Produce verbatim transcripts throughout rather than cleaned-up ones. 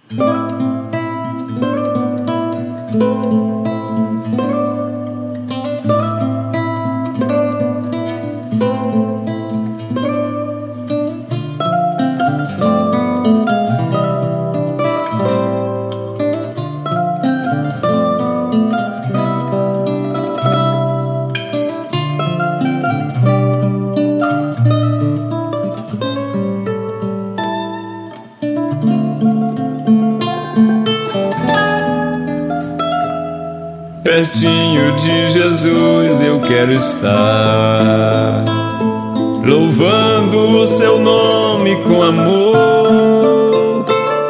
Pertinho de Jesus eu quero estar, louvando o seu nome com amor,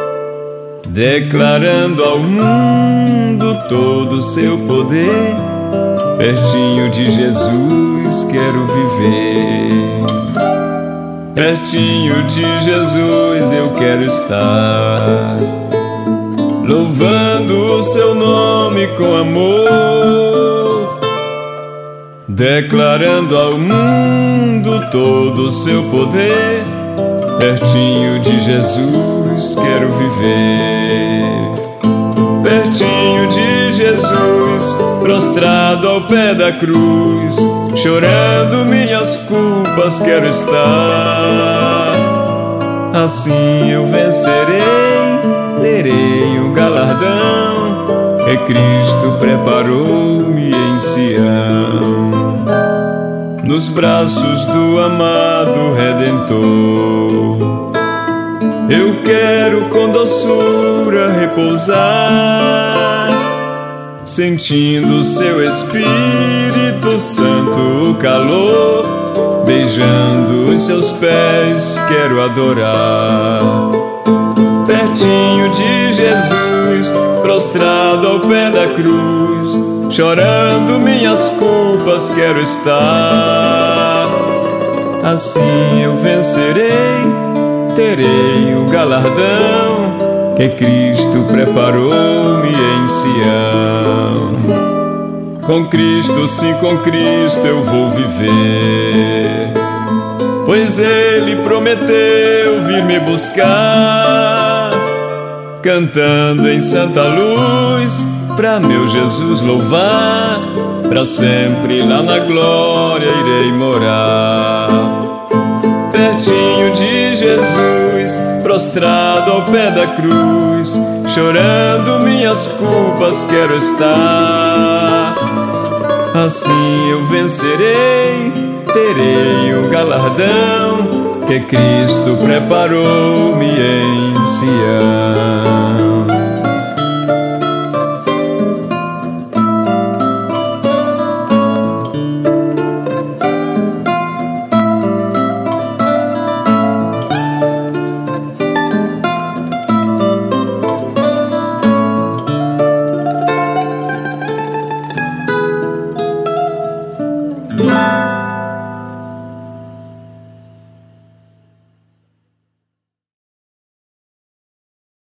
declarando ao mundo todo o seu poder. Pertinho de Jesus quero viver. Pertinho de Jesus eu quero estar, louvando o seu nome com amor, declarando ao mundo todo o seu poder. Pertinho de Jesus quero viver. Pertinho de Jesus, prostrado ao pé da cruz, chorando minhas culpas quero estar. Assim eu vencerei, terei o galardão que Cristo preparou-me em Sião, nos braços do amado Redentor. Eu quero com doçura repousar, sentindo seu Espírito Santo o calor, beijando os seus pés quero adorar. Pertinho de Jesus, prostrado ao pé da cruz, chorando minhas culpas quero estar. Assim eu vencerei, terei o galardão que Cristo preparou-me em Sião. Com Cristo, sim, com Cristo eu vou viver, pois Ele prometeu vir me buscar, cantando em santa luz, pra meu Jesus louvar. Pra sempre lá na glória irei morar. Pertinho de Jesus, prostrado ao pé da cruz, chorando minhas culpas quero estar. Assim eu vencerei, terei o galardão que Cristo preparou-me em Sião. Música